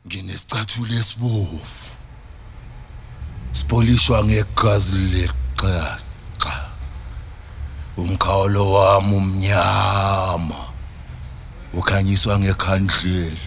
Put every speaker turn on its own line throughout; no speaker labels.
Nginesicathulo esibovu. Sipolishwa ngegazi leqaqa. Umkhawulo wami umnyama. Ukhanyiswa ngekhandlela.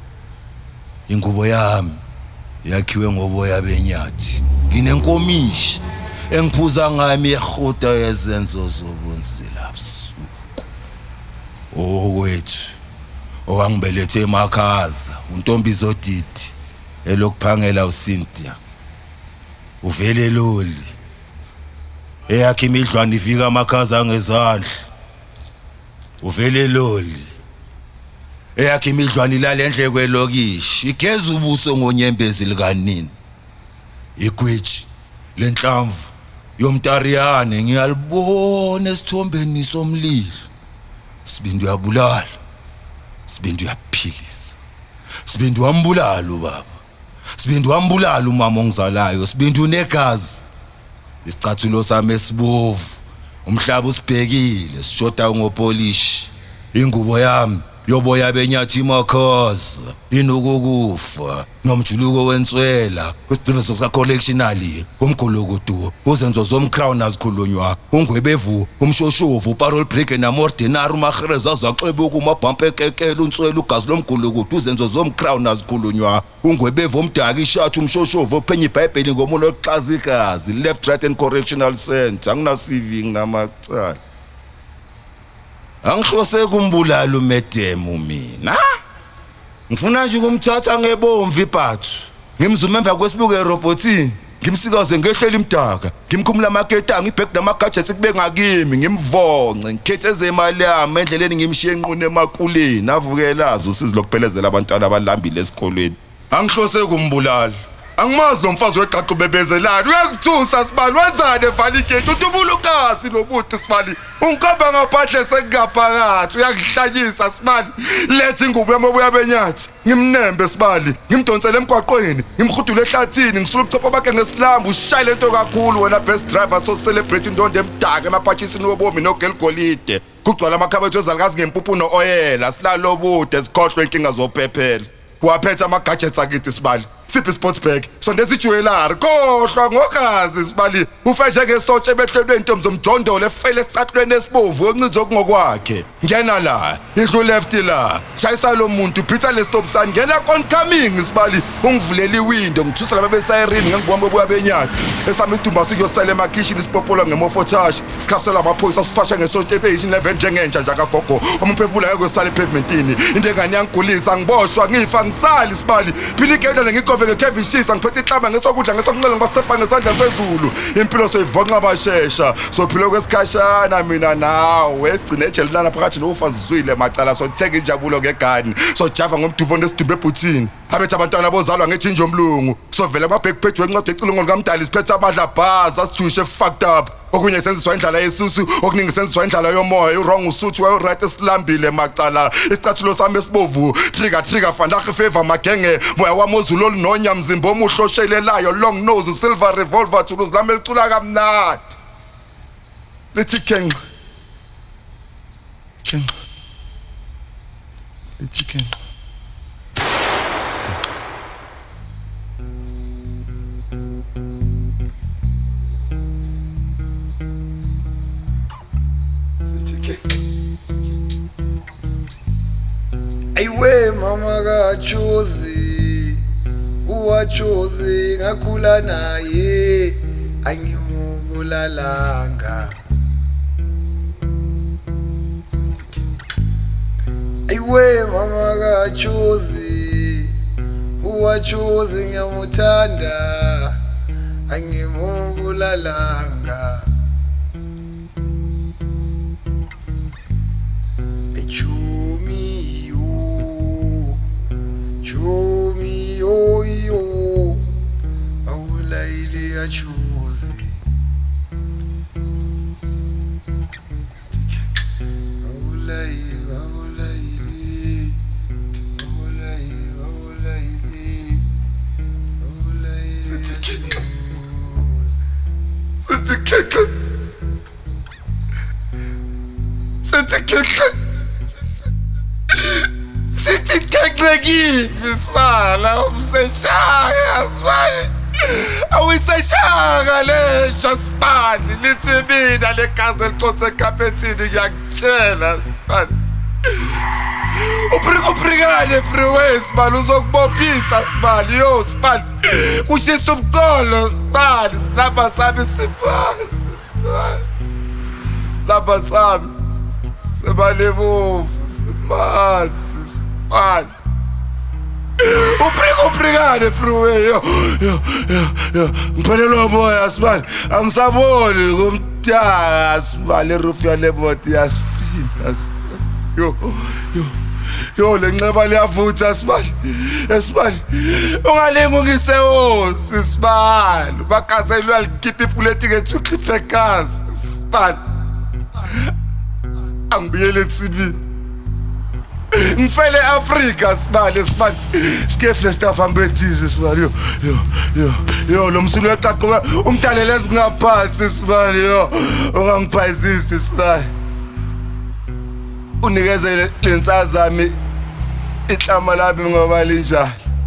Ingubo yami yakhiwe ngoboya benyathi. Nginenkomishi engiphuza ngami ehuda yezenzo zobunzila busuku. Owethu owangibelethe emakhaza untombi zodidi elokuphangela uCynthia. Uvele loli eyakhe imidlwane ifika amakhaza ngezandla. Uvele loli eyakhe imidlwane ilale endle kwelokishi igeza ubuso ngonyembezi likanini. Igweji lenhlamvu yomtariyane ngiyalibona esithombeni somlilo. Sibindi uyabulala, Sibindi uyaphilisa, Sibindi wambulala ubaba, Sibindi wambulala umama ongizalayo, Sibindi unegazi. Isicathulo sami esibovu, umhlaba usibhekile, sishoda ngopolish. Ingubo yami yoboya benyathi imakhaza, inokukufa, nomjuluko wenswela, usidriveso sa collectionally, umgulukudu, uzenzo zomcrown azikhulunywa, ungwebevu, umshoshovu, parole break namordinary umahreza azaxebe kumabhampe ekekela unswela ugazi lomgulukudu, uzenzo zomcrown azikhulunywa, ungwebevu umdaka ishathi umshoshovu ophenye iBhayibheli ngomulo oxazikazi, left right and correctional center, angina CV nginamacala. Angihlose kumbulala umedemu mina. Ngifuna nje ukumthatha ngebomvu ibhathu. Ngimzuma emva kwesibuko erobotini. Ngimsikaze ngehlela imdaka. Ngimkhumula amaketanga ibhek namagadgets kube ngakimi ngimvonce ngikhetheze imali yami endleleni ngimshiye enqune emakuleni avukelazo usizi lokuphelezela abantwana abalambile esikolweni. Angihlose kumbulala. Angimazi nomfazi weqaqo bebezelana uyakuthusa sibali wenzane evaliketi utubulukazi nobuthi sibali ungikhamba ngaphandle sengaphakathi uyakuhlanyisa sibali lethi ingubo yamobuya benyathi ngimnembe sibali ngimdonsele emgwaqweni ngimkhudule ehlathini ngisula ubuchopho bakhe ngesilambu ushayile into kakhulu wena best driver so celebrate indondo emdaka emaphathisini wobomi nogelgolide kugcwala amakhabetho ezalikazi ngempuphu nooyela silalo bude sikhohlwe inkinga zophephela waphetha ama-gadgets akithi sibali siphi sports bag sondeza ijewelry khohlwa ngokazi sibali ufeshe ngesotshe ebehlelwe intombi zomjondolo efele esicathulweni esibovu oncinzo kungokwakhe ngena la indlu left la shayisa lo muntu phitha le stop sign ngena oncoming sibali ungivulela iwindow ngithusa laba besayrini ngengibombe obuya benyathi esami isidumba sikuyosala emakhishini isipopola ngemofotash sikhafisela amaphoyisa sifasha ngesotshe ebeyishini 11 njengentsha nje akagogo umphefumula yokosala epavementini into engane yangigulisa ngiboshwa ngifa ngisali sibali phila igedla ngikove Kevin Shisa ngiphethe ihlamba ngesokudla ngesokunxele ngibasefa ngesandla sezulu impilo soyivonqa abashesha sophilo kwesikhashana mina nawe sigcine ejelana phakathi nofazi zwile macala sotheka injabulo ngegani sojava ngomduvo nesidimbe ebhuthini abethe abantwana bozalwa ngejinjo omlungu sovela amabhekpage wencwadi ecilongo likaMdali siphethe amadla bhaza sijushe fucked up okunye senziswa indlala yesusu okuningi senziswa indlala yomoya urong usuthi wayoright esilambile macala isicathulo sami esibovu trigger fandache favor magenge moya wamozulu olinonya mzimba omuhlo oshelelayo long nose silver revolver thuluzi lami elicula kamnandi lethi kenqa lethi kenqa
Aywe mama kaChozi uwaChozi ngakhula naye angimubulalanga Aywe mama kaChozi uwaChozi ngiyamuthanda angimubulalanga Choose City cake
Ucekile sibala umseshaya sibali. Awuyiseshaka lentsha sibali lithi mina legazi elicothe ekhapethini ngiyakutshela sibali. Uprikane freeway sibali uzokubophisa sibali yo sibali. Kushisa umqolo sibali silapha sami sibali sibali. Silapha sami sebale bovu simanzi sibali. Uprikane freeway yo ngiphelelwa moya sibali angisaboni kumtaka sibali roof yale moto yaspina yo lenceba liyavutha sibali esibali ungalinga ungisewosi sibali bakazelwa likhipha ipuleti ngethukliphe gas sibali angibuyele kusibini ngifele Africa sibali sibali skefle staff angibethize sibali yo lo msulu yaqaqoka umdalele ezingaphansi sibali yo ungangiphayizisi sibali unikeze lensazami ihlama lami ngoba linjalo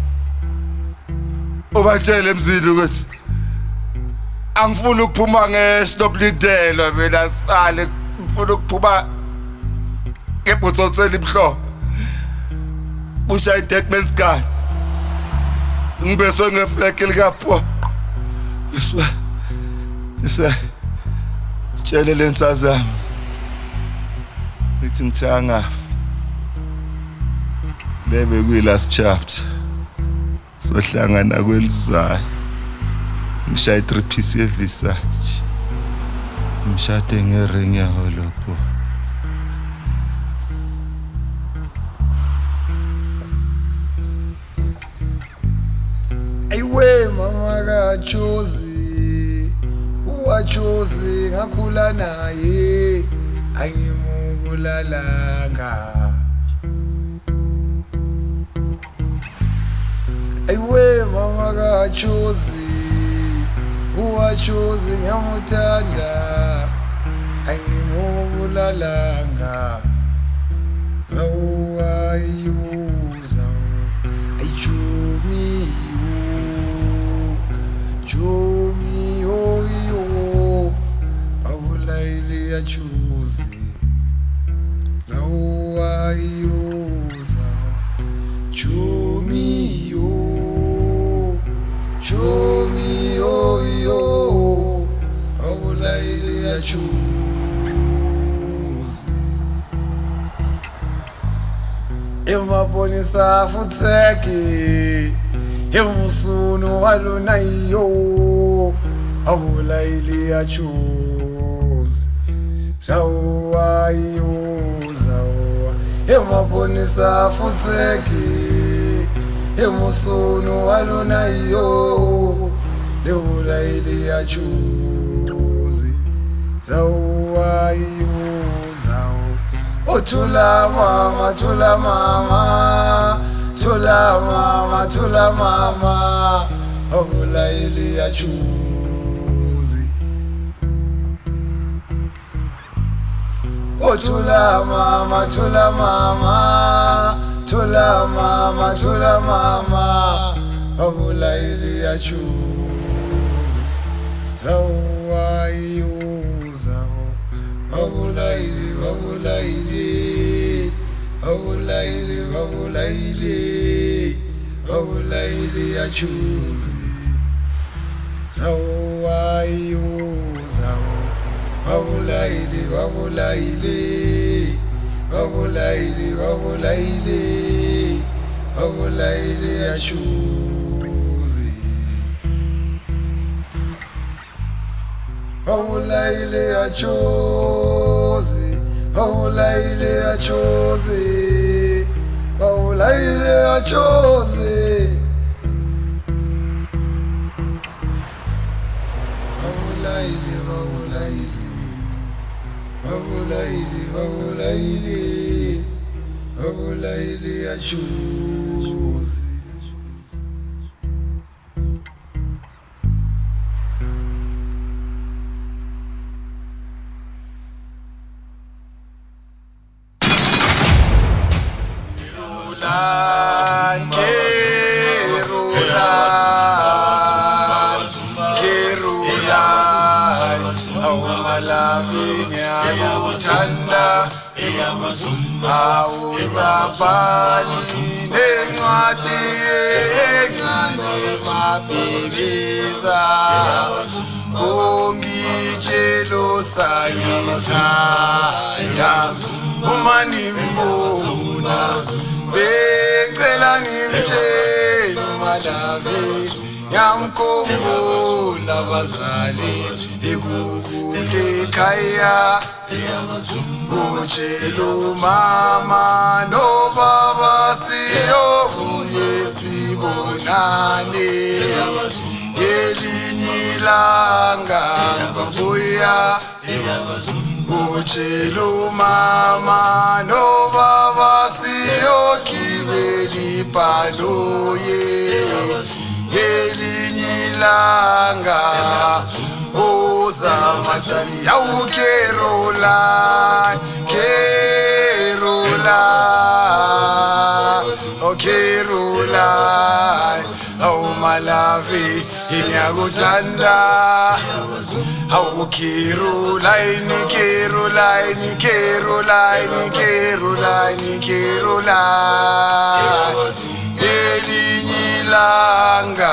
ubatshele emzini ukuthi angifuni ukuphuma ngesinoblidelo mina sibali ngifuna ukuphuma ngebhotsotshela imhlobo ushaya deadman's guard ngibeswe ngeflek likapho tshele lensazami ngithi ngithanga lebe kuyi last chapter sohlangana kwelizayo ngishaya 3 piece yevisage ngishade ngering yaholopho
ayiwe mama kaJozi uwaJozi ngakhula naye angimubulalanga ayiwe mama kaJozi uwaJozi ngiyamuthanda angimubulalanga zawayuza ayijumi Jumi yo awulayili ya Jozi zawayuza Jumi yo awulayili ya Jozi emabonisa futseki emusunu walunayo awulayili ya Jozi zawayuza emabonisa futseki emusunu walunayo lewulayili ya Jozi zawayuza othula mama thula mama thula mama awulayili ya Jozi othula mama thula mama awulayili ya Jozi zawayuza awulayili ya Jozi zawayuza awulayili ya Jozi awulayili ya Jozi awulayili ya Jozi awulayili ya Jozi awulayili ya Jozi la awusabhali nencwadi encane mabhekisa ongitshelo sangithanda uma nimbona becela nimtshela uMalavi yamkhumbula abazali ekukude ekhaya utshela umama nobaba siyobuye sibonane ngelinye ilanga ngizobuya utshela umama nobaba siyogibela ibhanoyi ngelinye ilanga uzamatshali yawu Caroline Caroline awuMalavi ngiyakuthanda awu Caroline elinye ilanga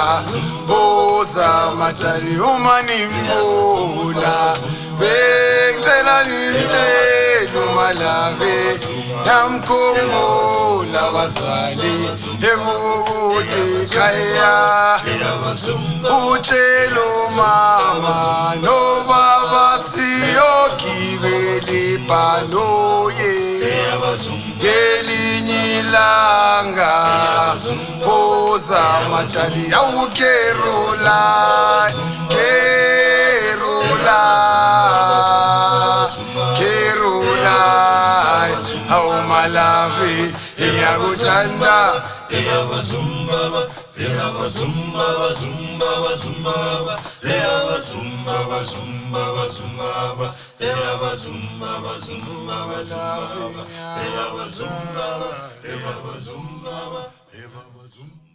uzamatshali uma nimbona becela nitshela uMalavi yamkhumbula abazali ekukude ekhaya utshela umama nobaba siyogibela ibhanoyi ngelinye ilanga uzamatshali yawu Caroline awuMalavi ngiyakuthanda
Eva